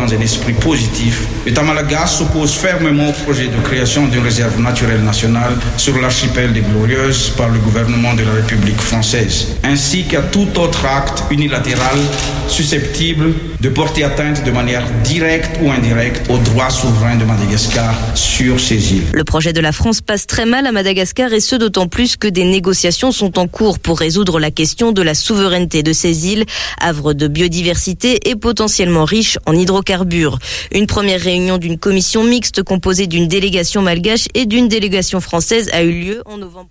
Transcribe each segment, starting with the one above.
dans un esprit positif, l'État malgache s'oppose fermement au projet de création d'une réserve naturelle nationale sur l'archipel des Glorieuses par le gouvernement de la République française, ainsi qu'à tout autre acte unilatéral susceptible de porter atteinte de manière directe ou indirecte aux droits souverains de Madagascar sur ces îles. Le projet de la France passe très mal à Madagascar, et ce d'autant plus que des négociations sont en cours pour résoudre la question de la souveraineté de ces îles, havre de biodiversité et potentiellement riche en hydrocarbures. Une première réunion d'une commission mixte composée d'une délégation malgache et d'une délégation française a eu lieu en novembre.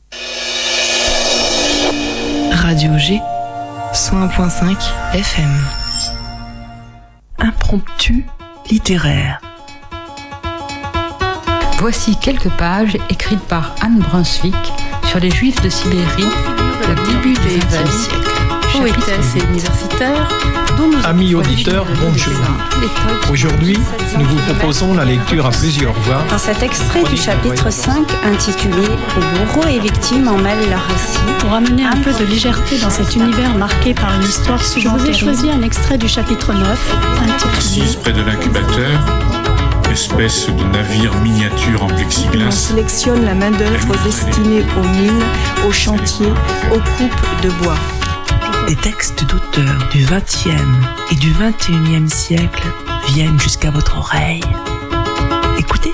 Radio G, 101.5 FM. Impromptu littéraire. Voici quelques pages écrites par Anne Brunswick sur les Juifs de Sibérie au début du XXe siècle. Poétesse et universitaire, amis auditeurs, bonjour. Aujourd'hui, nous vous proposons la lecture à plusieurs voix. Dans cet extrait du chapitre 5 intitulé « Les bourreaux et victimes en mêlent leur récit », pour amener un peu de légèreté dans cet univers marqué par une histoire souvent terrible, je vous ai choisi un extrait du chapitre 9 intitulé « Assise près de l'incubateur, espèce de navire miniature en plexiglas. On sélectionne la main-d'œuvre destinée aux mines, aux chantiers, aux coupes de bois. » Des textes d'auteurs du XXe et du XXIe siècle viennent jusqu'à votre oreille. Écoutez.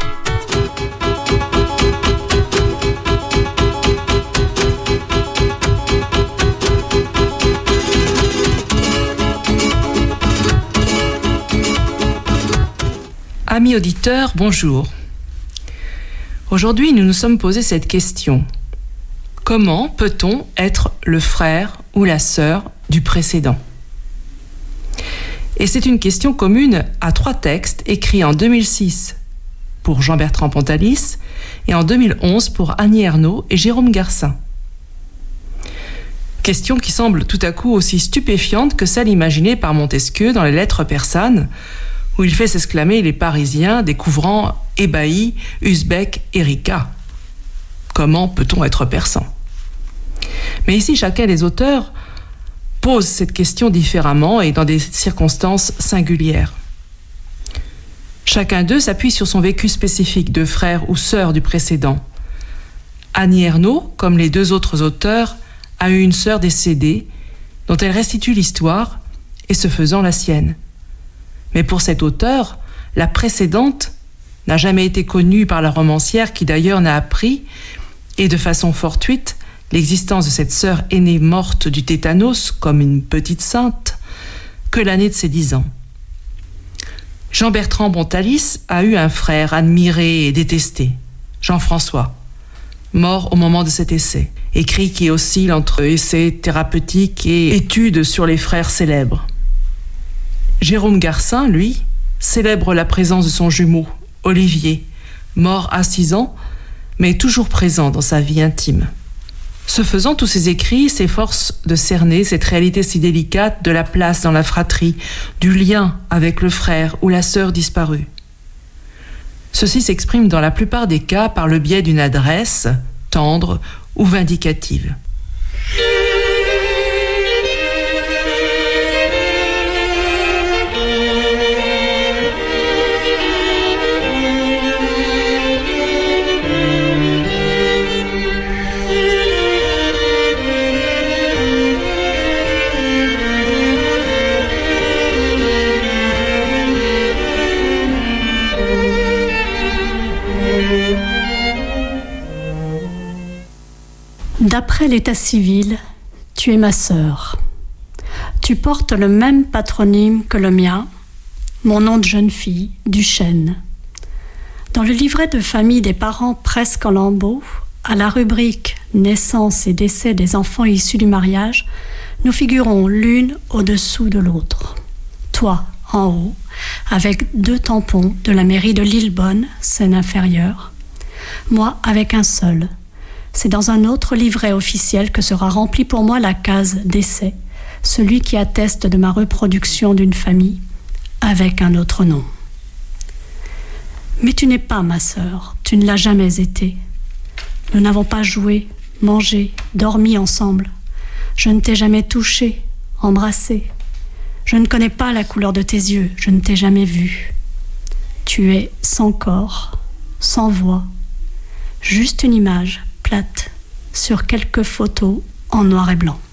Amis auditeurs, bonjour. Aujourd'hui, nous nous sommes posé cette question. Comment peut-on être le frère ou la sœur du précédent ? Et c'est une question commune à 3 textes écrits en 2006 pour Jean-Bertrand Pontalis et en 2011 pour Annie Ernaux et Jérôme Garcin. Question qui semble tout à coup aussi stupéfiante que celle imaginée par Montesquieu dans les Lettres persanes, où il fait s'exclamer les Parisiens découvrant ébahis Usbek et Rika. Comment peut-on être persan ? Mais ici, chacun des auteurs pose cette question différemment et dans des circonstances singulières. Chacun d'eux s'appuie sur son vécu spécifique de frère ou sœur du précédent. Annie Ernaux, comme les 2 autres auteurs, a eu une sœur décédée dont elle restitue l'histoire et ce faisant la sienne. Mais pour cet auteur, la précédente n'a jamais été connue par la romancière qui d'ailleurs n'a appris, et de façon fortuite, l'existence de cette sœur aînée morte du tétanos comme une petite sainte que l'année de ses 10 ans. Jean-Bertrand Pontalis a eu un frère admiré et détesté, Jean-François, mort au moment de cet essai, écrit qui oscille entre essais thérapeutiques et études sur les frères célèbres. Jérôme Garcin, lui, célèbre la présence de son jumeau, Olivier, mort à 6 ans, mais toujours présent dans sa vie intime. Ce faisant, tous ces écrits s'efforcent de cerner cette réalité si délicate de la place dans la fratrie, du lien avec le frère ou la sœur disparue. Ceci s'exprime dans la plupart des cas par le biais d'une adresse tendre ou vindicative. D'après l'état civil, tu es ma sœur. Tu portes le même patronyme que le mien, mon nom de jeune fille, Duchesne. Dans le livret de famille des parents presque en lambeaux, à la rubrique « Naissance et décès des enfants issus du mariage », nous figurons l'une au-dessous de l'autre. Toi, en haut, avec 2 tampons de la mairie de Lillebonne, Seine-Inférieure. Moi, avec un seul. C'est dans un autre livret officiel que sera remplie pour moi la case décès, celui qui atteste de ma reproduction d'une famille, avec un autre nom. Mais tu n'es pas ma sœur, tu ne l'as jamais été. Nous n'avons pas joué, mangé, dormi ensemble. Je ne t'ai jamais touché, embrassé. Je ne connais pas la couleur de tes yeux, je ne t'ai jamais vu. Tu es sans corps, sans voix, juste une image plate sur quelques photos en noir et blanc.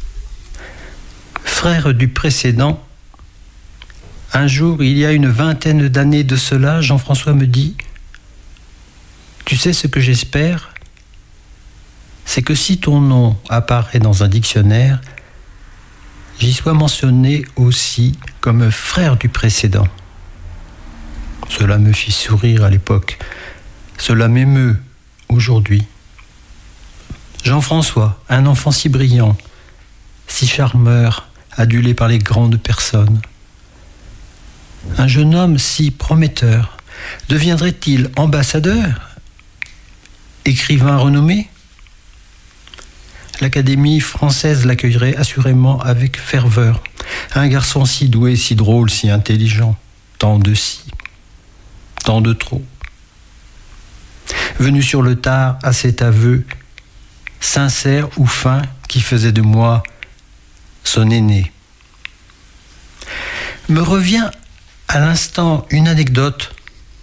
Frère du précédent, un jour, il y a une vingtaine d'années de cela, Jean-François me dit « Tu sais ce que j'espère ? C'est que si ton nom apparaît dans un dictionnaire, j'y sois mentionné aussi comme frère du précédent. » Cela me fit sourire à l'époque. Cela m'émeut aujourd'hui. Jean-François, un enfant si brillant, si charmeur, adulé par les grandes personnes. Un jeune homme si prometteur, deviendrait-il ambassadeur ? Écrivain renommé ? L'Académie française l'accueillerait assurément avec ferveur. Un garçon si doué, si drôle, si intelligent. Tant de si, tant de trop. Venu sur le tard à cet aveu, sincère ou fin, qui faisait de moi son aîné. Me revient à l'instant une anecdote.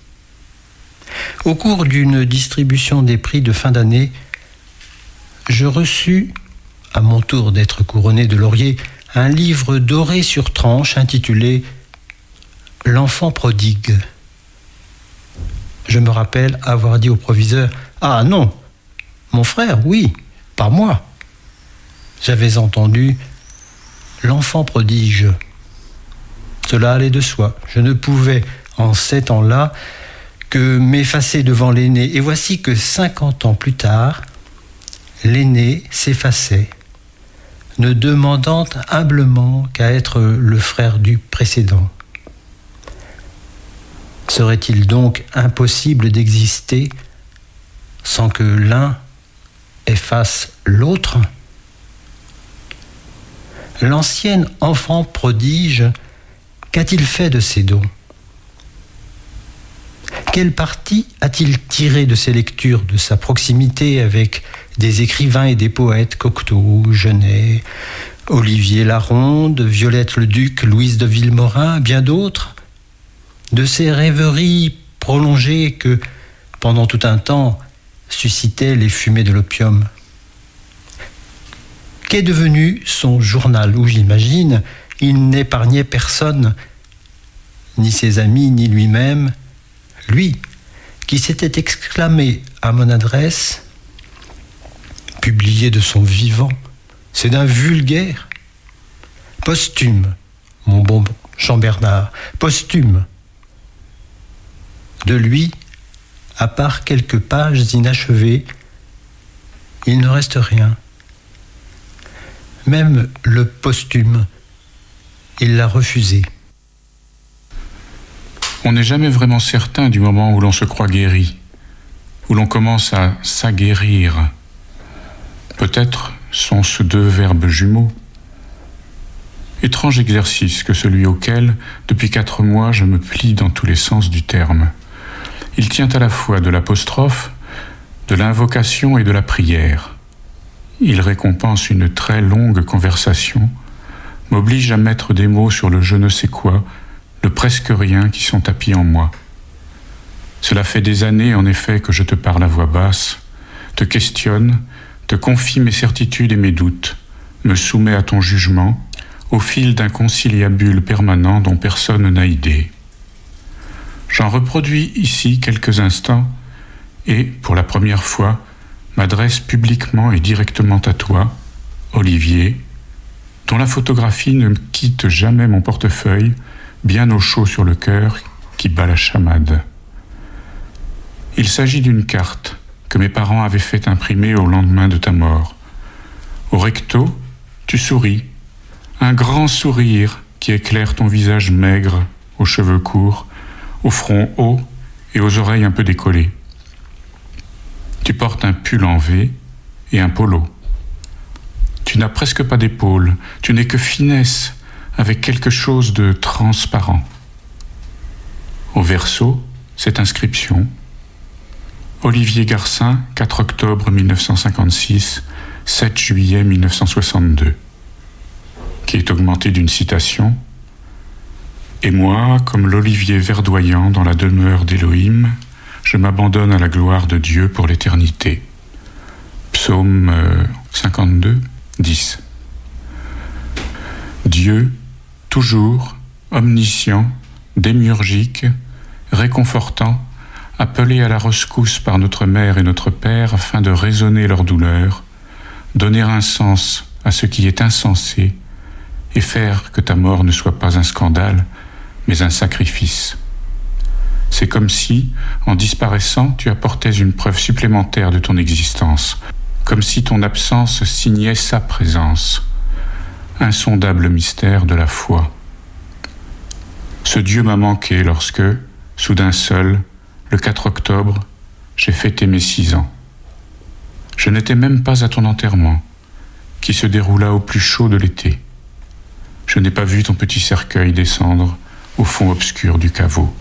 Au cours d'une distribution des prix de fin d'année, je reçus, à mon tour d'être couronné de laurier, un livre doré sur tranche intitulé « L'enfant prodigue ». Je me rappelle avoir dit au proviseur « Ah non, mon frère, oui, pas moi ». J'avais entendu « l'enfant prodige ». Cela allait de soi. Je ne pouvais, en ces temps-là, que m'effacer devant l'aîné. Et voici que 50 ans plus tard, l'aîné s'effaçait, ne demandant humblement qu'à être le frère du précédent. Serait-il donc impossible d'exister sans que l'un efface l'autre ? L'ancien enfant prodige, qu'a-t-il fait de ses dons ? Quel parti a-t-il tiré de ses lectures, de sa proximité avec des écrivains et des poètes, Cocteau, Genet, Olivier Laronde, Violette le Duc, Louise de Villemorin, bien d'autres, de ces rêveries prolongées que, pendant tout un temps, suscitaient les fumées de l'opium. Qu'est devenu son journal où, j'imagine, il n'épargnait personne, ni ses amis, ni lui-même, lui, qui s'était exclamé à mon adresse, publié de son vivant, c'est d'un vulgaire. Posthume, mon bon Jean-Bernard, posthume. De lui, à part quelques pages inachevées, il ne reste rien. Même le posthume, il l'a refusé. On n'est jamais vraiment certain du moment où l'on se croit guéri, où l'on commence à s'aguerrir. Peut-être sont-ce deux verbes jumeaux. Étrange exercice que celui auquel, depuis 4 mois, je me plie dans tous les sens du terme. Il tient à la fois de l'apostrophe, de l'invocation et de la prière. Il récompense une très longue conversation, m'oblige à mettre des mots sur le je ne sais quoi, le presque rien qui sont tapis en moi. Cela fait des années, en effet, que je te parle à voix basse, te questionne, te confie mes certitudes et mes doutes, me soumets à ton jugement, au fil d'un conciliabule permanent dont personne n'a idée. J'en reproduis ici quelques instants et, pour la première fois, m'adresse publiquement et directement à toi, Olivier, dont la photographie ne quitte jamais mon portefeuille, bien au chaud sur le cœur qui bat la chamade. Il s'agit d'une carte que mes parents avaient fait imprimer au lendemain de ta mort. Au recto, tu souris, un grand sourire qui éclaire ton visage maigre, aux cheveux courts, au front haut et aux oreilles un peu décollées. Tu portes un pull en V et un polo. Tu n'as presque pas d'épaules, tu n'es que finesse, avec quelque chose de transparent. Au verso, cette inscription: Olivier Garcin, 4 octobre 1956, 7 juillet 1962, qui est augmentée d'une citation: Et moi, comme l'olivier verdoyant dans la demeure d'Élohim, je m'abandonne à la gloire de Dieu pour l'éternité. Psaume 52, 10. Dieu, toujours, omniscient, démiurgique, réconfortant, appelé à la rescousse par notre mère et notre père afin de raisonner leur douleur, donner un sens à ce qui est insensé et faire que ta mort ne soit pas un scandale, mais un sacrifice. C'est comme si, en disparaissant, tu apportais une preuve supplémentaire de ton existence, comme si ton absence signait sa présence. Insondable mystère de la foi. Ce Dieu m'a manqué lorsque, soudain seul, le 4 octobre, j'ai fêté mes 6 ans. Je n'étais même pas à ton enterrement, qui se déroula au plus chaud de l'été. Je n'ai pas vu ton petit cercueil descendre au fond obscur du caveau.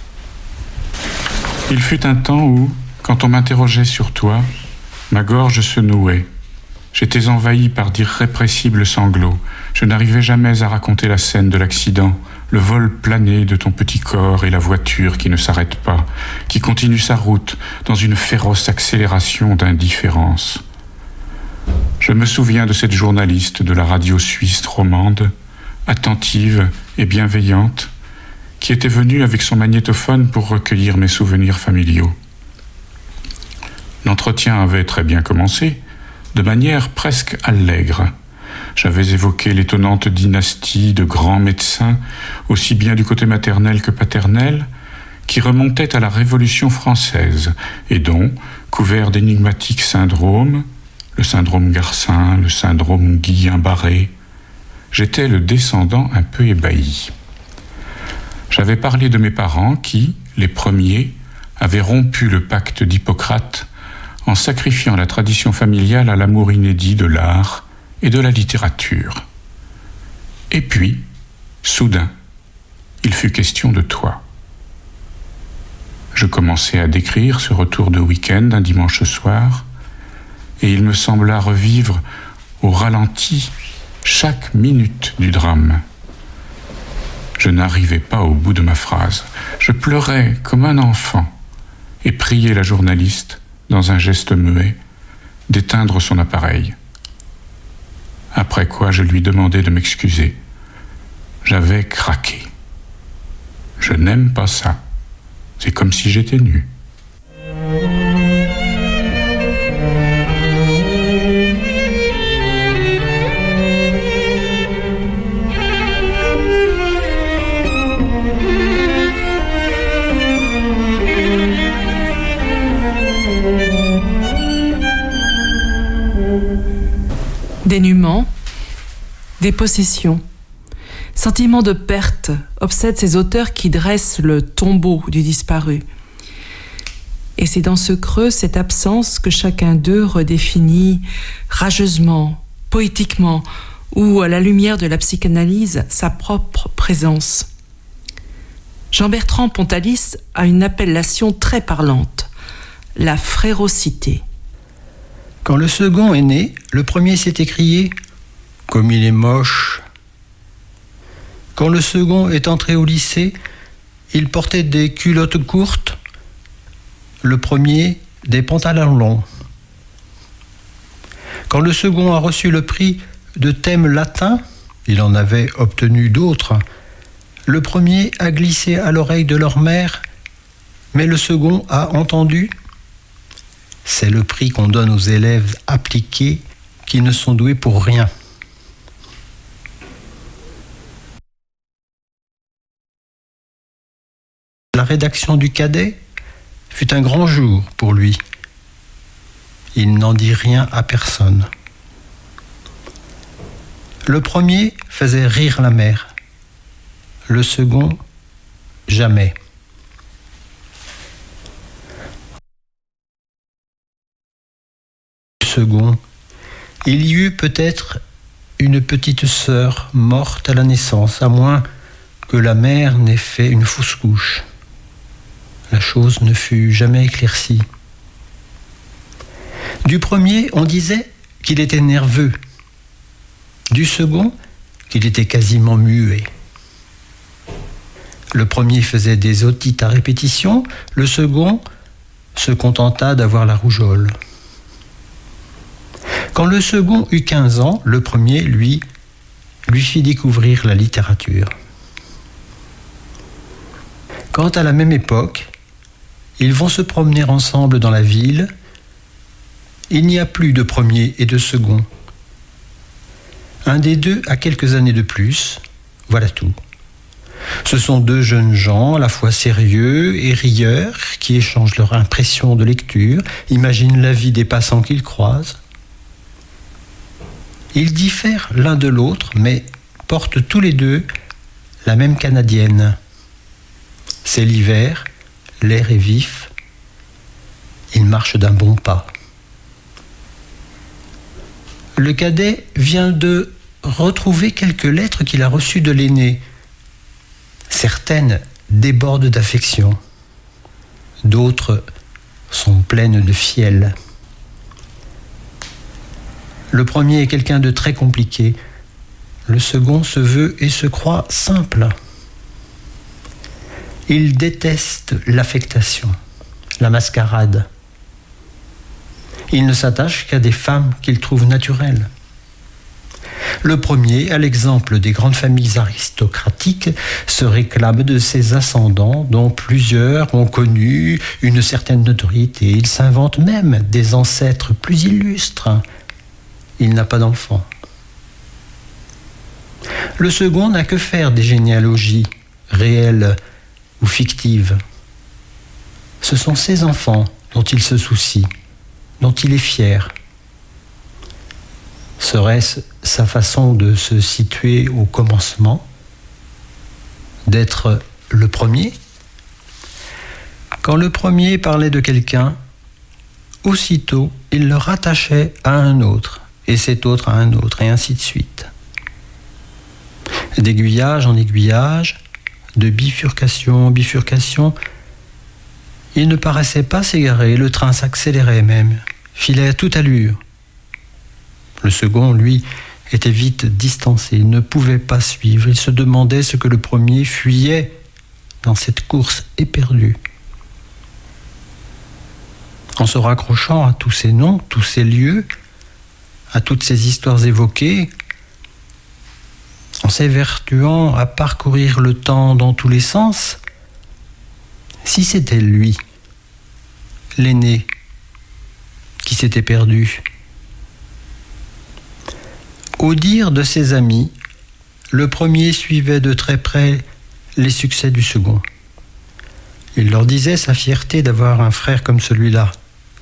Il fut un temps où, quand on m'interrogeait sur toi, ma gorge se nouait. J'étais envahi par d'irrépressibles sanglots. Je n'arrivais jamais à raconter la scène de l'accident, le vol plané de ton petit corps et la voiture qui ne s'arrête pas, qui continue sa route dans une féroce accélération d'indifférence. Je me souviens de cette journaliste de la radio suisse romande, attentive et bienveillante, qui était venue avec son magnétophone pour recueillir mes souvenirs familiaux. L'entretien avait très bien commencé, de manière presque allègre. J'avais évoqué l'étonnante dynastie de grands médecins, aussi bien du côté maternel que paternel, qui remontait à la Révolution française et dont, couvert d'énigmatiques syndromes, le syndrome Garcin, le syndrome Guillain-Barré, j'étais le descendant un peu ébahi. J'avais parlé de mes parents qui, les premiers, avaient rompu le pacte d'Hippocrate en sacrifiant la tradition familiale à l'amour inédit de l'art et de la littérature. Et puis, soudain, il fut question de toi. Je commençai à décrire ce retour de week-end un dimanche soir, et il me sembla revivre au ralenti chaque minute du drame. Je n'arrivais pas au bout de ma phrase. Je pleurais comme un enfant et priais la journaliste, dans un geste muet, d'éteindre son appareil. Après quoi, je lui demandai de m'excuser. J'avais craqué. Je n'aime pas ça. C'est comme si j'étais nu. Dénuement, dépossession, sentiment de perte obsède ces auteurs qui dressent le tombeau du disparu. Et c'est dans ce creux, cette absence, que chacun d'eux redéfinit rageusement, poétiquement, ou à la lumière de la psychanalyse, sa propre présence. Jean-Bertrand Pontalis a une appellation très parlante, la frérocité. Quand le second est né, le premier s'est écrié « Comme il est moche ». Quand le second est entré au lycée, il portait des culottes courtes, le premier des pantalons longs. Quand le second a reçu le prix de thème latin, il en avait obtenu d'autres, le premier a glissé à l'oreille de leur mère, mais le second a entendu. C'est le prix qu'on donne aux élèves appliqués qui ne sont doués pour rien. La rédaction du Cadet fut un grand jour pour lui. Il n'en dit rien à personne. Le premier faisait rire la mère. Le second, jamais. Second, il y eut peut-être une petite sœur morte à la naissance, à moins que la mère n'ait fait une fausse couche. La chose ne fut jamais éclaircie. Du premier, on disait qu'il était nerveux. Du second, qu'il était quasiment muet. Le premier faisait des otites à répétition, le second se contenta d'avoir la rougeole. Quand le second eut 15 ans, le premier, lui fit découvrir la littérature. Quand à la même époque, ils vont se promener ensemble dans la ville, il n'y a plus de premier et de second. Un des deux a quelques années de plus, voilà tout. Ce sont deux jeunes gens, à la fois sérieux et rieurs, qui échangent leur impression de lecture, imaginent la vie des passants qu'ils croisent. Ils diffèrent l'un de l'autre, mais portent tous les deux la même canadienne. C'est l'hiver, l'air est vif, ils marchent d'un bon pas. Le cadet vient de retrouver quelques lettres qu'il a reçues de l'aîné. Certaines débordent d'affection, d'autres sont pleines de fiel. Le premier est quelqu'un de très compliqué, le second se veut et se croit simple. Il déteste l'affectation, la mascarade. Il ne s'attache qu'à des femmes qu'il trouve naturelles. Le premier, à l'exemple des grandes familles aristocratiques, se réclame de ses ascendants dont plusieurs ont connu une certaine notoriété. Il s'invente même des ancêtres plus illustres. Il n'a pas d'enfant. Le second n'a que faire des généalogies, réelles ou fictives. Ce sont ses enfants dont il se soucie, dont il est fier. Serait-ce sa façon de se situer au commencement, d'être le premier? Quand le premier parlait de quelqu'un, aussitôt il le rattachait à un autre, et cet autre à un autre, et ainsi de suite. D'aiguillage en aiguillage, de bifurcation en bifurcation, il ne paraissait pas s'égarer, le train s'accélérait même, filait à toute allure. Le second, lui, était vite distancé, il ne pouvait pas suivre, il se demandait ce que le premier fuyait dans cette course éperdue. En se raccrochant à tous ces noms, tous ces lieux, à toutes ces histoires évoquées, en s'évertuant à parcourir le temps dans tous les sens, si c'était lui, l'aîné, qui s'était perdu. Au dire de ses amis, le premier suivait de très près les succès du second. Il leur disait sa fierté d'avoir un frère comme celui-là.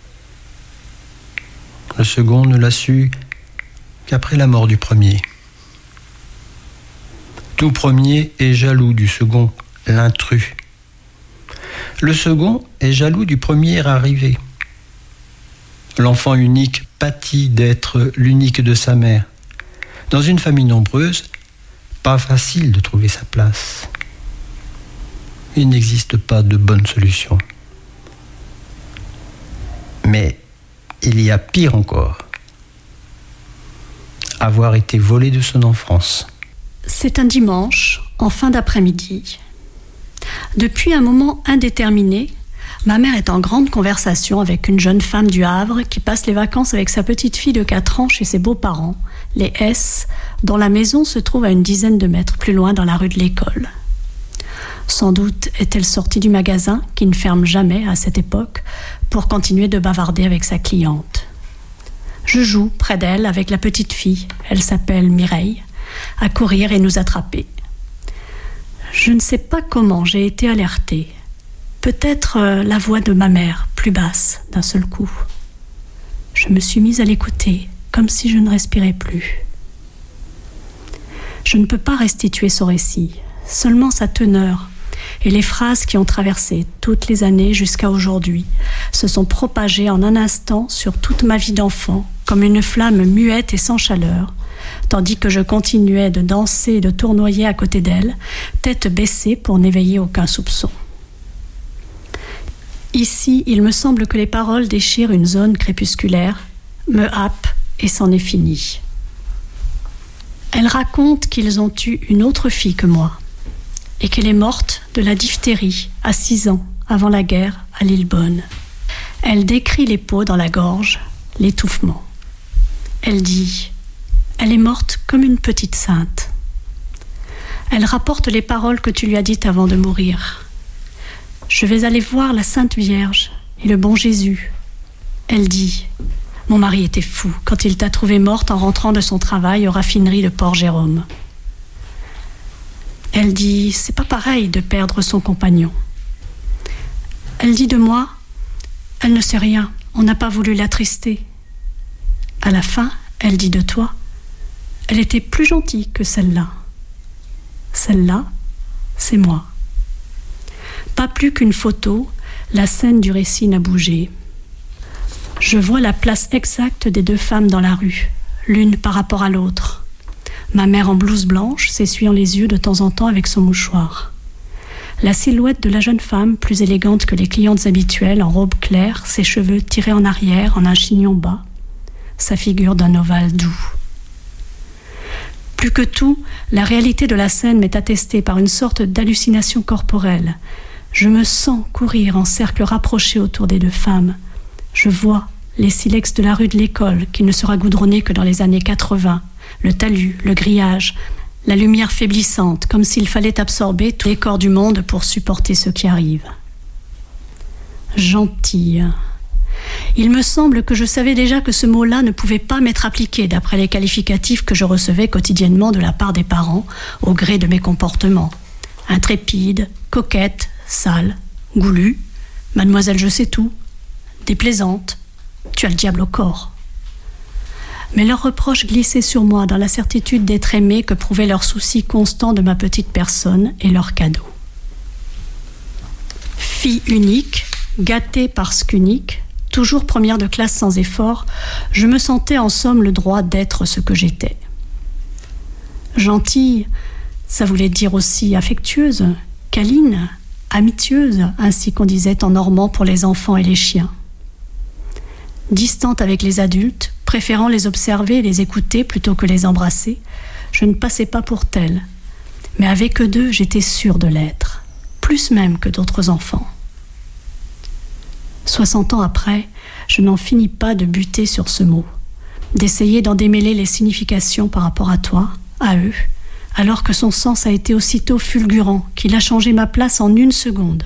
Le second ne l'a su qu'après la mort du premier. Tout premier est jaloux du second, l'intrus. Le second est jaloux du premier arrivé. L'enfant unique pâtit d'être l'unique de sa mère. Dans une famille nombreuse, pas facile de trouver sa place. Il n'existe pas de bonne solution. Mais il y a pire encore. Avoir été volé de son enfance. C'est un dimanche, en fin d'après-midi. Depuis un moment indéterminé, ma mère est en grande conversation avec une jeune femme du Havre qui passe les vacances avec sa petite fille de 4 ans chez ses beaux-parents, les S, dont la maison se trouve à une dizaine de mètres plus loin dans la rue de l'école. Sans doute est-elle sortie du magasin, qui ne ferme jamais à cette époque, pour continuer de bavarder avec sa cliente. Je joue près d'elle avec la petite fille, elle s'appelle Mireille, à courir et nous attraper. Je ne sais pas comment j'ai été alertée. Peut-être la voix de ma mère, plus basse, d'un seul coup. Je me suis mise à l'écouter, comme si je ne respirais plus. Je ne peux pas restituer son récit, seulement sa teneur et les phrases qui ont traversé toutes les années jusqu'à aujourd'hui se sont propagées en un instant sur toute ma vie d'enfant, comme une flamme muette et sans chaleur, tandis que je continuais de danser et de tournoyer à côté d'elle, tête baissée pour n'éveiller aucun soupçon. Ici, il me semble que les paroles déchirent une zone crépusculaire, me happent et c'en est fini. Elle raconte qu'ils ont eu une autre fille que moi. et qu'elle est morte de la diphtérie à 6 ans avant la guerre à Lillebonne. Elle décrit les peaux dans la gorge, l'étouffement. Elle dit « Elle est morte comme une petite sainte ». Elle rapporte les paroles que tu lui as dites avant de mourir. « Je vais aller voir la Sainte Vierge et le bon Jésus ». Elle dit « Mon mari était fou quand il t'a trouvée morte en rentrant de son travail aux raffineries de Port-Jérôme ». Elle dit « C'est pas pareil de perdre son compagnon ». Elle dit de moi « Elle ne sait rien, on n'a pas voulu l'attrister ». À la fin, elle dit de toi « Elle était plus gentille que celle-là ». Celle-là, c'est moi. Pas plus qu'une photo, la scène du récit n'a bougé. Je vois la place exacte des 2 femmes dans la rue, l'une par rapport à l'autre. Ma mère en blouse blanche, s'essuyant les yeux de temps en temps avec son mouchoir. La silhouette de la jeune femme, plus élégante que les clientes habituelles, en robe claire, ses cheveux tirés en arrière en un chignon bas, sa figure d'un ovale doux. Plus que tout, la réalité de la scène m'est attestée par une sorte d'hallucination corporelle. Je me sens courir en cercle rapproché autour des 2 femmes. Je vois les silex de la rue de l'École, qui ne sera goudronnée que dans les années 80, le talus, le grillage, la lumière faiblissante, comme s'il fallait absorber tous les corps du monde pour supporter ce qui arrive. Gentille. Il me semble que je savais déjà que ce mot-là ne pouvait pas m'être appliqué d'après les qualificatifs que je recevais quotidiennement de la part des parents au gré de mes comportements. Intrépide, coquette, sale, goulue, mademoiselle je sais tout, déplaisante, tu as le diable au corps. Mais leurs reproches glissaient sur moi dans la certitude d'être aimée que prouvait leur souci constant de ma petite personne et leurs cadeaux. Fille unique, gâtée parce qu'unique, toujours première de classe sans effort, je me sentais en somme le droit d'être ce que j'étais. Gentille, ça voulait dire aussi affectueuse, câline, amitieuse, ainsi qu'on disait en normand pour les enfants et les chiens. Distante avec les adultes, préférant les observer et les écouter plutôt que les embrasser, je ne passais pas pour telle. Mais avec eux 2, j'étais sûre de l'être, plus même que d'autres enfants. 60 ans après, je n'en finis pas de buter sur ce mot, d'essayer d'en démêler les significations par rapport à toi, à eux, alors que son sens a été aussitôt fulgurant, qu'il a changé ma place en 1 seconde.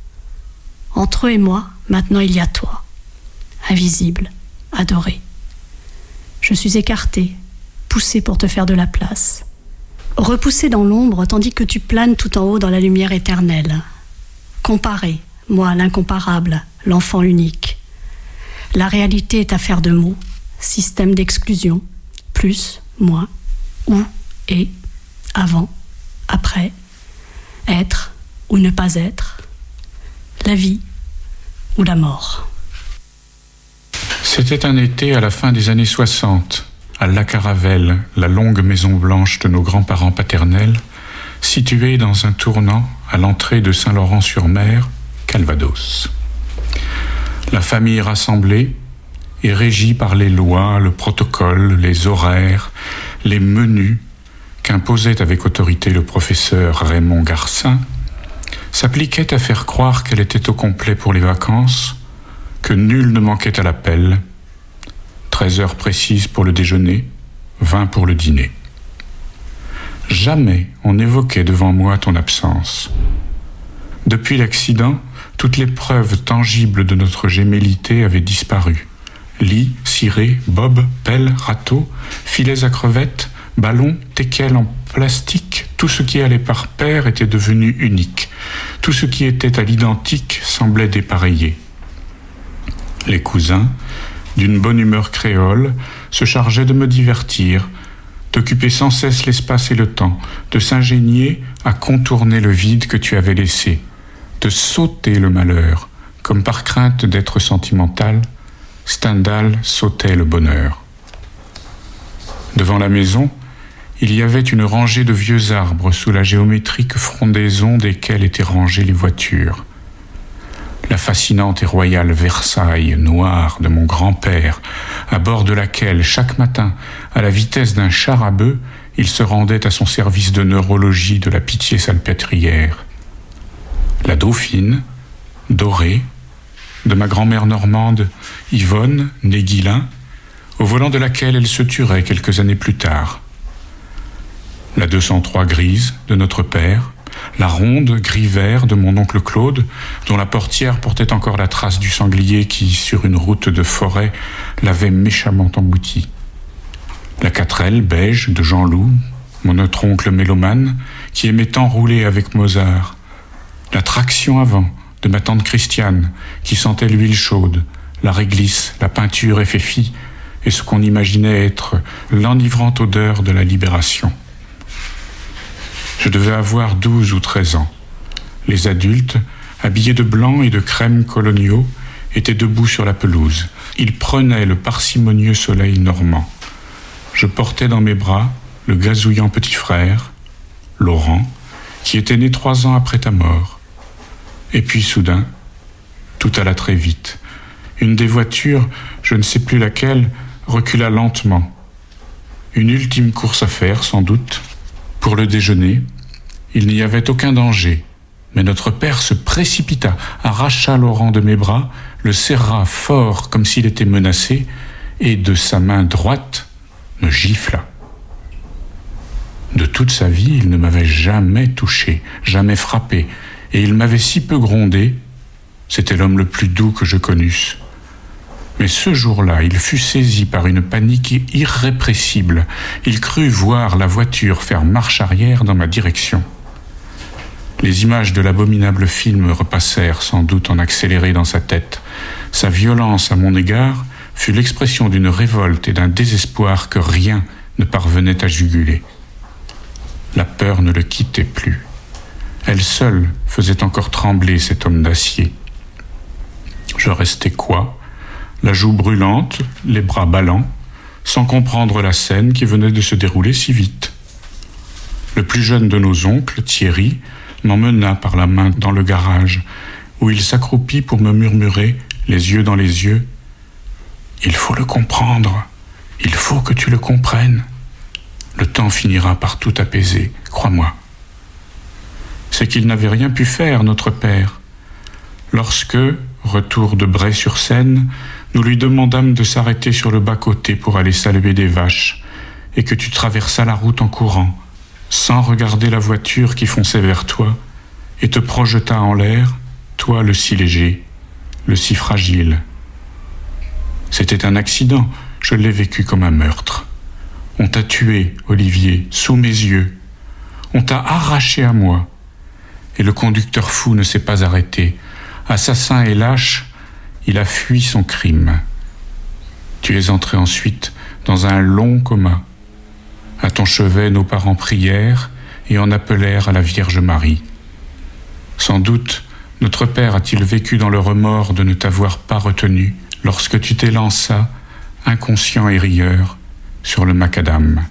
Entre eux et moi, maintenant il y a toi, invisible, adoré. Je suis écartée, poussée pour te faire de la place, repoussée dans l'ombre tandis que tu planes tout en haut dans la lumière éternelle. Comparée, moi l'incomparable, l'enfant unique. La réalité est affaire de mots, système d'exclusion, plus, moins, où, et, avant, après, être ou ne pas être, la vie ou la mort. C'était un été à la fin des années 60, à La Caravelle, la longue maison blanche de nos grands-parents paternels, située dans un tournant à l'entrée de Saint-Laurent-sur-Mer, Calvados. La famille rassemblée est régie par les lois, le protocole, les horaires, les menus qu'imposait avec autorité le professeur Raymond Garcin, s'appliquait à faire croire qu'elle était au complet pour les vacances, que nul ne manquait à l'appel, 13 heures précises pour le déjeuner, 20 pour le dîner. Jamais on n'évoquait devant moi ton absence. Depuis l'accident, toutes les preuves tangibles de notre gémellité avaient disparu. Lit, ciré, bob, pelle, râteau, filets à crevettes, ballons, teckels en plastique, tout ce qui allait par paire était devenu unique. Tout ce qui était à l'identique semblait dépareillé. Les cousins, d'une bonne humeur créole, se chargeaient de me divertir, d'occuper sans cesse l'espace et le temps, de s'ingénier à contourner le vide que tu avais laissé, de sauter le malheur, comme par crainte d'être sentimental, Stendhal sautait le bonheur. Devant la maison, il y avait une rangée de vieux arbres sous la géométrique frondaison desquels étaient rangées les voitures. La fascinante et royale Versailles noire de mon grand-père, à bord de laquelle, chaque matin, à la vitesse d'un char à bœuf, il se rendait à son service de neurologie de la Pitié-Salpêtrière. La Dauphine, dorée, de ma grand-mère normande, Yvonne, née Guillain, au volant de laquelle elle se tuerait quelques années plus tard. La 203 grise de notre père, la ronde gris-vert de mon oncle Claude, dont la portière portait encore la trace du sanglier qui, sur une route de forêt, l'avait méchamment embouti. La 4L beige de Jean-Loup, mon autre oncle mélomane, qui aimait tant rouler avec Mozart. La traction avant de ma tante Christiane, qui sentait l'huile chaude, la réglisse, la peinture FFI et ce qu'on imaginait être l'enivrante odeur de la libération. Je devais avoir 12 ou 13 ans. Les adultes, habillés de blanc et de crème coloniaux, étaient debout sur la pelouse. Ils prenaient le parcimonieux soleil normand. Je portais dans mes bras le gazouillant petit frère, Laurent, qui était né 3 ans après ta mort. Et puis soudain, tout alla très vite. Une des voitures, je ne sais plus laquelle, recula lentement. Une ultime course à faire, sans doute. Pour le déjeuner, il n'y avait aucun danger. Mais notre père se précipita, arracha Laurent de mes bras, le serra fort comme s'il était menacé, et de sa main droite me gifla. De toute sa vie, il ne m'avait jamais touché, jamais frappé, et il m'avait si peu grondé, c'était l'homme le plus doux que je connusse. Mais ce jour-là, il fut saisi par une panique irrépressible. Il crut voir la voiture faire marche arrière dans ma direction. Les images de l'abominable film repassèrent sans doute en accéléré dans sa tête. Sa violence à mon égard fut l'expression d'une révolte et d'un désespoir que rien ne parvenait à juguler. La peur ne le quittait plus. Elle seule faisait encore trembler cet homme d'acier. Je restais quoi, la joue brûlante, les bras ballants, sans comprendre la scène qui venait de se dérouler si vite. Le plus jeune de nos oncles, Thierry, m'emmena par la main dans le garage, où il s'accroupit pour me murmurer, les yeux dans les yeux, « Il faut le comprendre, il faut que tu le comprennes. Le temps finira par tout apaiser, crois-moi. » C'est qu'il n'avait rien pu faire, notre père. Lorsque, retour de Bray-sur-Seine, nous lui demandâmes de s'arrêter sur le bas-côté pour aller saluer des vaches, et que tu traversas la route en courant, sans regarder la voiture qui fonçait vers toi, et te projeta en l'air, toi le si léger, le si fragile. C'était un accident, je l'ai vécu comme un meurtre. On t'a tué, Olivier, sous mes yeux. On t'a arraché à moi. Et le conducteur fou ne s'est pas arrêté. Assassin et lâche, il a fui son crime. Tu es entré ensuite dans un long coma. À ton chevet, nos parents prièrent et en appelèrent à la Vierge Marie. Sans doute, notre père a-t-il vécu dans le remords de ne t'avoir pas retenu lorsque tu t'élanças, inconscient et rieur, sur le macadam.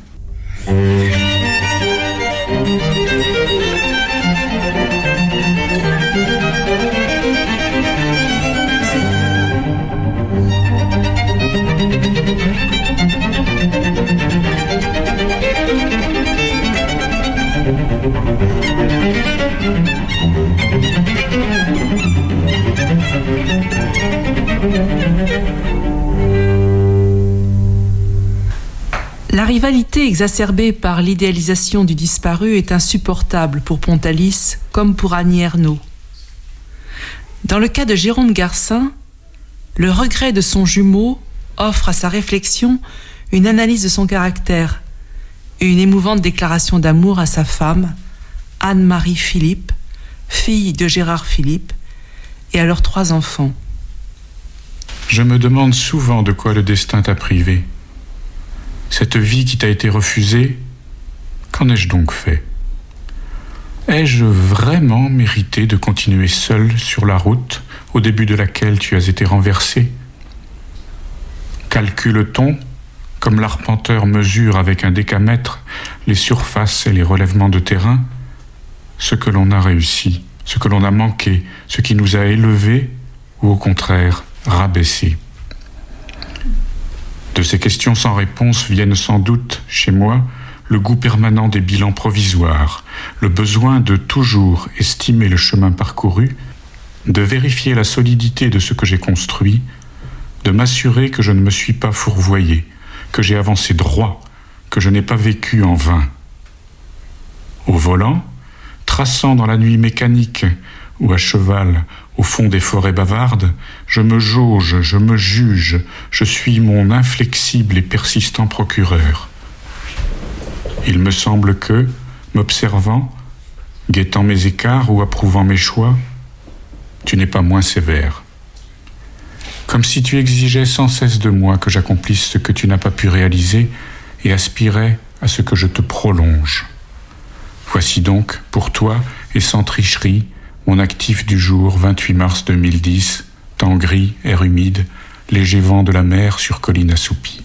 La rivalité exacerbée par l'idéalisation du disparu est insupportable pour Pontalis comme pour Annie Ernaux. Dans le cas de Jérôme Garcin, le regret de son jumeau offre à sa réflexion une analyse de son caractère et une émouvante déclaration d'amour à sa femme, Anne-Marie Philippe, fille de Gérard Philippe, et à leurs 3 enfants. Je me demande souvent de quoi le destin t'a privé. Cette vie qui t'a été refusée, qu'en ai-je donc fait ? Ai-je vraiment mérité de continuer seul sur la route au début de laquelle tu as été renversé ? Calcule-t-on, comme l'arpenteur mesure avec un décamètre les surfaces et les relèvements de terrain, ce que l'on a réussi, ce que l'on a manqué, ce qui nous a élevés ou au contraire rabaissés ? De ces questions sans réponse viennent sans doute, chez moi, le goût permanent des bilans provisoires, le besoin de toujours estimer le chemin parcouru, de vérifier la solidité de ce que j'ai construit, de m'assurer que je ne me suis pas fourvoyé, que j'ai avancé droit, que je n'ai pas vécu en vain. Au volant, traçant dans la nuit mécanique ou à cheval au fond des forêts bavardes, je me jauge, je me juge, je suis mon inflexible et persistant procureur. Il me semble que, m'observant, guettant mes écarts ou approuvant mes choix, tu n'es pas moins sévère. Comme si tu exigeais sans cesse de moi que j'accomplisse ce que tu n'as pas pu réaliser et aspirais à ce que je te prolonge. Voici donc, pour toi et sans tricherie, mon actif du jour, 28 mars 2010, temps gris, air humide, léger vent de la mer sur colline assoupie.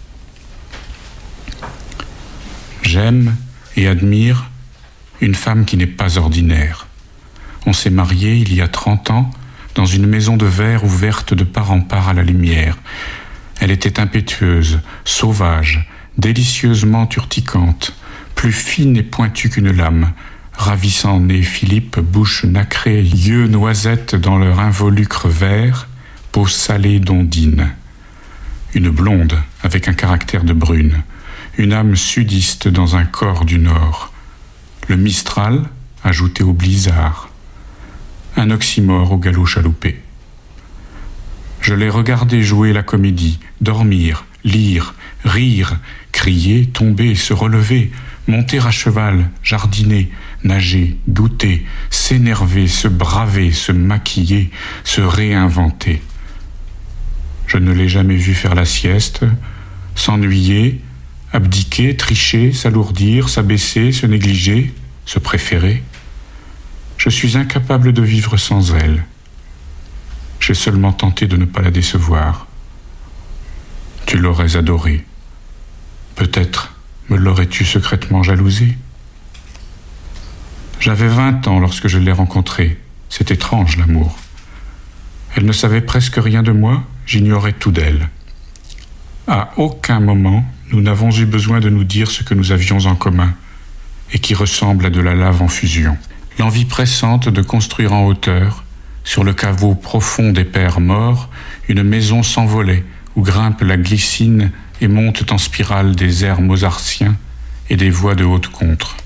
J'aime et admire une femme qui n'est pas ordinaire. On s'est mariés il y a 30 ans dans une maison de verre ouverte de part en part à la lumière. Elle était impétueuse, sauvage, délicieusement urticante, plus fine et pointue qu'une lame, ravissant nez Philippe, bouche nacrée, yeux noisettes dans leur involucre vert, peau salée d'ondine. Une blonde avec un caractère de brune, une âme sudiste dans un corps du Nord. Le Mistral ajouté au blizzard. Un oxymore au galop chaloupé. Je l'ai regardé jouer la comédie, dormir, lire, rire, crier, tomber, se relever, monter à cheval, jardiner, nager, douter, s'énerver, se braver, se maquiller, se réinventer. Je ne l'ai jamais vu faire la sieste, s'ennuyer, abdiquer, tricher, s'alourdir, s'abaisser, se négliger, se préférer. Je suis incapable de vivre sans elle. J'ai seulement tenté de ne pas la décevoir. Tu l'aurais adorée. Peut-être me l'aurais-tu secrètement jalousée. J'avais 20 ans lorsque je l'ai rencontrée. C'est étrange, l'amour. Elle ne savait presque rien de moi, j'ignorais tout d'elle. À aucun moment, nous n'avons eu besoin de nous dire ce que nous avions en commun et qui ressemble à de la lave en fusion. L'envie pressante de construire en hauteur, sur le caveau profond des pères morts, une maison sans volets où grimpe la glycine et montent en spirale des airs mozartiens et des voix de haute contre.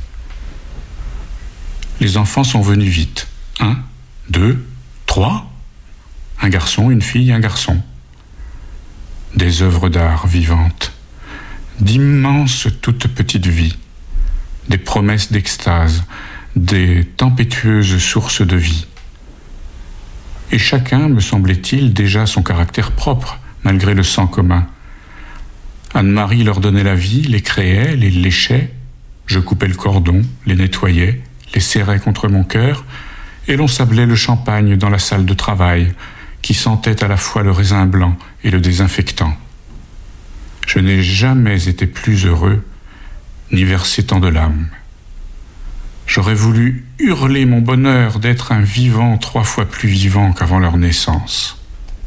Les enfants sont venus vite. 1, 2, 3. Un garçon, une fille, un garçon. Des œuvres d'art vivantes. D'immenses toutes petites vies. Des promesses d'extase. Des tempétueuses sources de vie. Et chacun, me semblait-il, déjà son caractère propre, malgré le sang commun. Anne-Marie leur donnait la vie, les créait, les léchait. Je coupais le cordon, les nettoyais, les serrais contre mon cœur, et l'on sablait le champagne dans la salle de travail, qui sentait à la fois le raisin blanc et le désinfectant. Je n'ai jamais été plus heureux, ni versé tant de larmes. J'aurais voulu hurler mon bonheur d'être un vivant 3 fois plus vivant qu'avant leur naissance.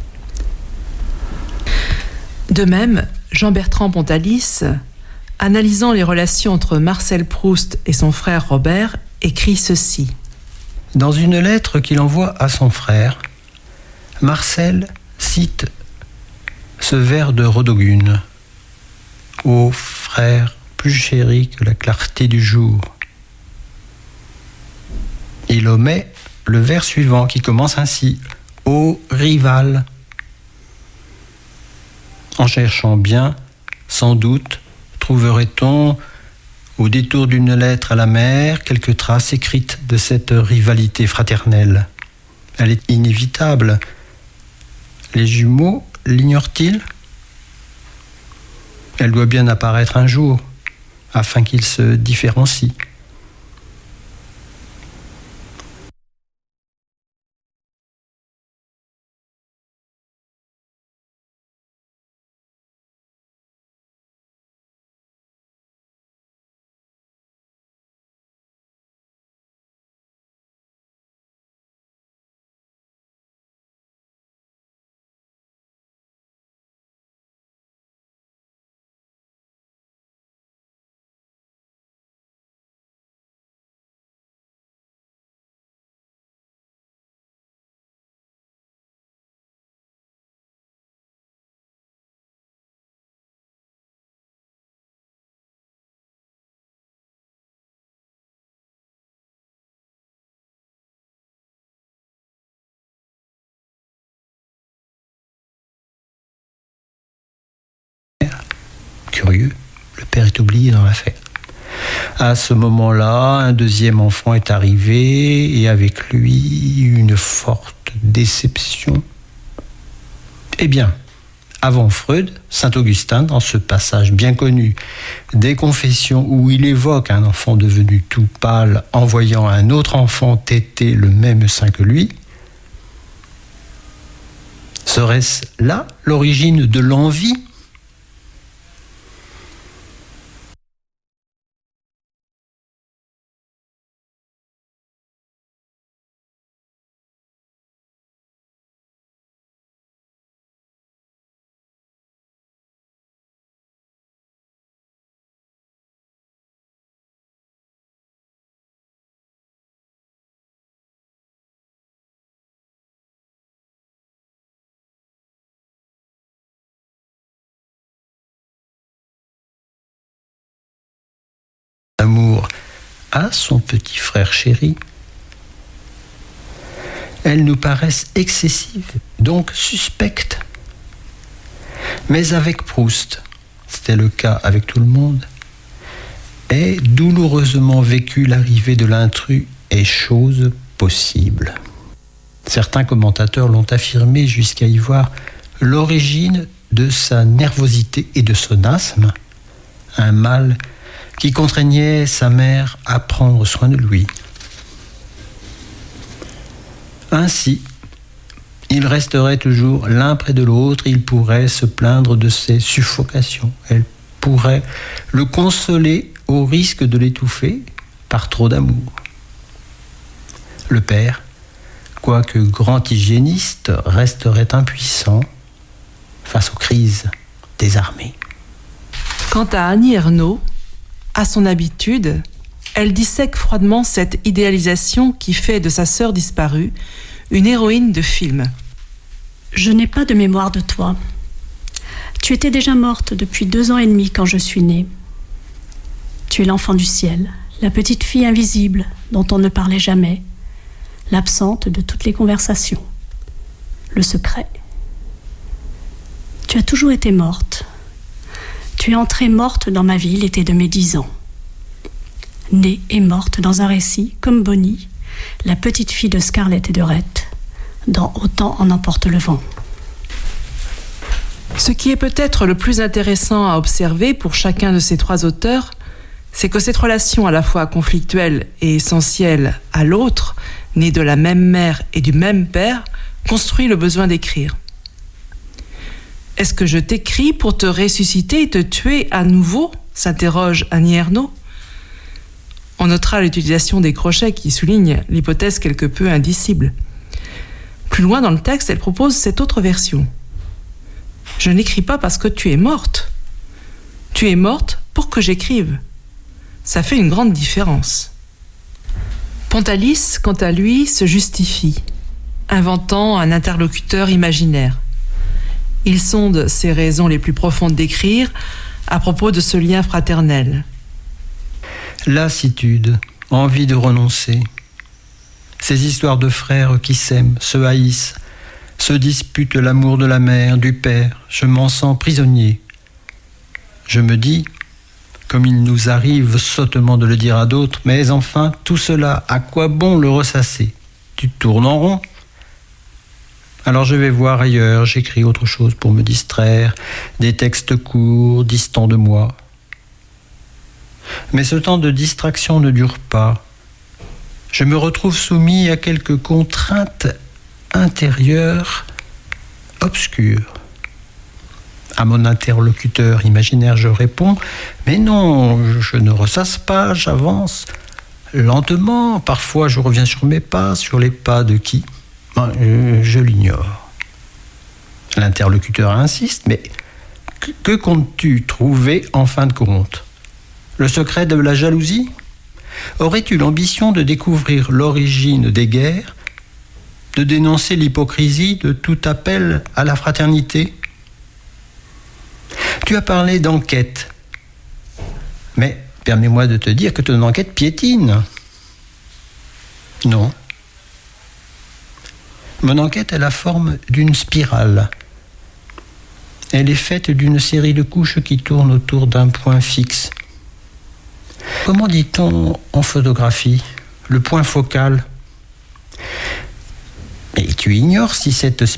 De même, Jean-Bertrand Pontalis, analysant les relations entre Marcel Proust et son frère Robert, écrit ceci. Dans une lettre qu'il envoie à son frère, Marcel cite ce vers de Rodogune. « Ô frère, plus chéri que la clarté du jour ». Il omet le vers suivant qui commence ainsi. Ô rival. En cherchant bien, sans doute, trouverait-on au détour d'une lettre à la mer quelques traces écrites de cette rivalité fraternelle. Elle est inévitable. Les jumeaux l'ignorent-ils ? Elle doit bien apparaître un jour, afin qu'ils se différencient. curieux, le père est oublié dans l'affaire. À ce moment-là, un deuxième enfant est arrivé et avec lui une forte déception. Eh bien, avant Freud, saint Augustin, dans ce passage bien connu des Confessions où il évoque un enfant devenu tout pâle en voyant un autre enfant téter le même sein que lui, serait-ce là l'origine de l'envie ? Amour à son petit frère chéri, elles nous paraissent excessives, donc suspectes. Mais avec Proust, c'était le cas avec tout le monde, est douloureusement vécu l'arrivée de l'intrus est chose possible. Certains commentateurs l'ont affirmé jusqu'à y voir l'origine de sa nervosité et de son asthme, un mal qui contraignait sa mère à prendre soin de lui. Ainsi, ils resteraient toujours l'un près de l'autre, ils pourraient se plaindre de ses suffocations, elle pourrait le consoler au risque de l'étouffer par trop d'amour. Le père, quoique grand hygiéniste, resterait impuissant face aux crises des armées. Quant à Annie Ernaux, à son habitude, elle dissèque froidement cette idéalisation qui fait de sa sœur disparue une héroïne de film. Je n'ai pas de mémoire de toi. Tu étais déjà morte depuis 2 ans et demi quand je suis née. Tu es l'enfant du ciel, la petite fille invisible dont on ne parlait jamais, l'absente de toutes les conversations, le secret. Tu as toujours été morte. Tu es entrée morte dans ma vie l'été de mes 10 ans. Née et morte dans un récit, comme Bonnie, la petite fille de Scarlett et de Rhett, dans Autant en emporte le vent. Ce qui est peut-être le plus intéressant à observer pour chacun de ces 3 auteurs, c'est que cette relation à la fois conflictuelle et essentielle à l'autre, née de la même mère et du même père, construit le besoin d'écrire. Est-ce que je t'écris pour te ressusciter et te tuer à nouveau ? S'interroge Annie Ernaux. On notera l'utilisation des crochets qui soulignent l'hypothèse quelque peu indicible. Plus loin dans le texte, elle propose cette autre version. Je n'écris pas parce que tu es morte. Tu es morte pour que j'écrive. Ça fait une grande différence. Pontalis, quant à lui, se justifie, inventant un interlocuteur imaginaire. Il sonde ses raisons les plus profondes d'écrire à propos de ce lien fraternel. Lassitude, envie de renoncer. Ces histoires de frères qui s'aiment, se haïssent, se disputent l'amour de la mère, du père. Je m'en sens prisonnier. Je me dis, comme il nous arrive sottement de le dire à d'autres, mais enfin, tout cela, à quoi bon le ressasser ? Tu tournes en rond. Alors je vais voir ailleurs, j'écris autre chose pour me distraire, des textes courts, distants de moi. Mais ce temps de distraction ne dure pas. Je me retrouve soumis à quelques contraintes intérieures obscures. À mon interlocuteur imaginaire, je réponds « Mais non, je ne ressasse pas, j'avance lentement. Parfois, je reviens sur mes pas, sur les pas de qui ? Je l'ignore. » L'interlocuteur insiste « Mais que comptes-tu trouver en fin de compte ? Le secret de la jalousie ? Aurais-tu l'ambition de découvrir l'origine des guerres, de dénoncer l'hypocrisie de tout appel à la fraternité ? Tu as parlé d'enquête, mais permets-moi de te dire que ton enquête piétine. Non. Mon enquête a la forme d'une spirale. Elle est faite d'une série de couches qui tournent autour d'un point fixe. Comment dit-on en photographie? Le point focal. Et tu ignores si cette